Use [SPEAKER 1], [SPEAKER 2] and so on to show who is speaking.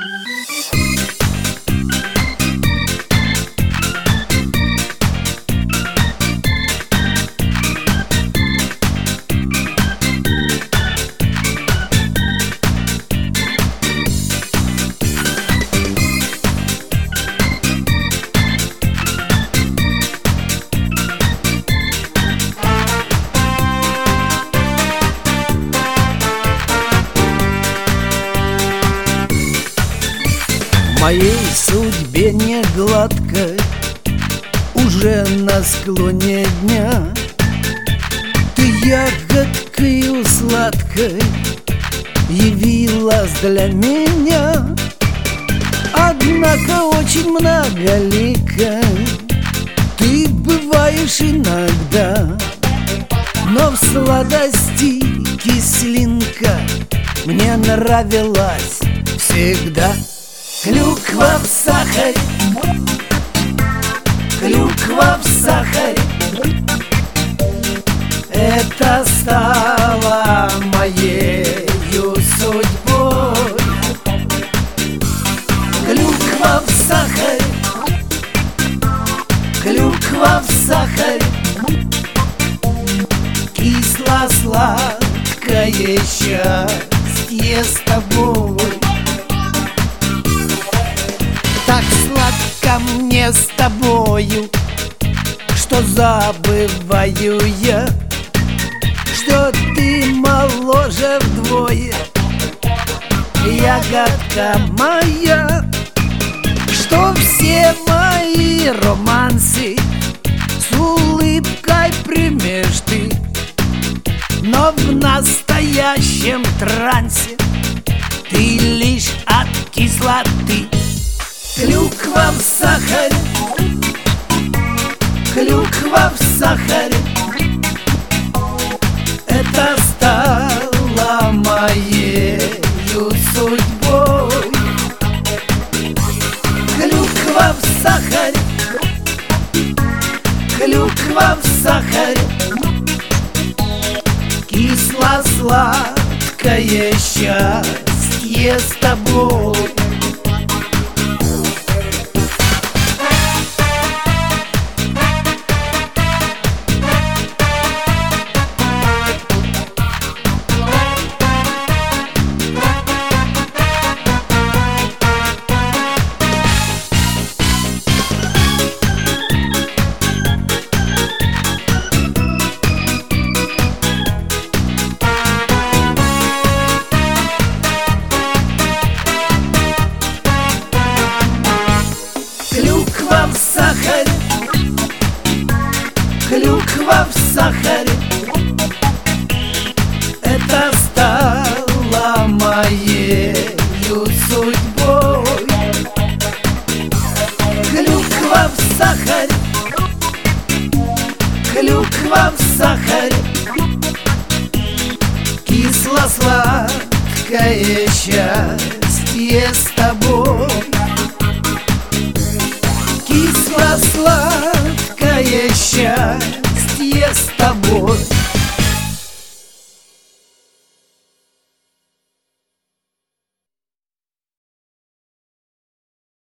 [SPEAKER 1] Моей судьбе не гладкой, уже на склоне дня. Ты ягодкою сладкой явилась для меня. Однако очень многоликой ты бываешь иногда, но в сладости кислинка мне нравилась всегда. Клюква в сахаре, клюква в сахаре, это стало моею судьбой. Клюква в сахаре, клюква в сахаре, кисло-сладкое счастье с тобой. Так сладко мне с тобою, что забываю я, что ты моложе вдвое, ягодка моя, что все мои романсы с улыбкой примешь ты, но в настоящем трансе ты лишь от кислоты. Клюква в сахаре, клюква в сахаре, это стало моею судьбой. Клюква в сахаре, клюква в сахаре, кисло-сладкое счастье с тобой. Клюква в сахаре, клюква в сахаре, это стало моею судьбой. Клюква в сахаре, клюква в сахаре, кисло-сладкое счастье с тобой. Кисло-сладкое счастье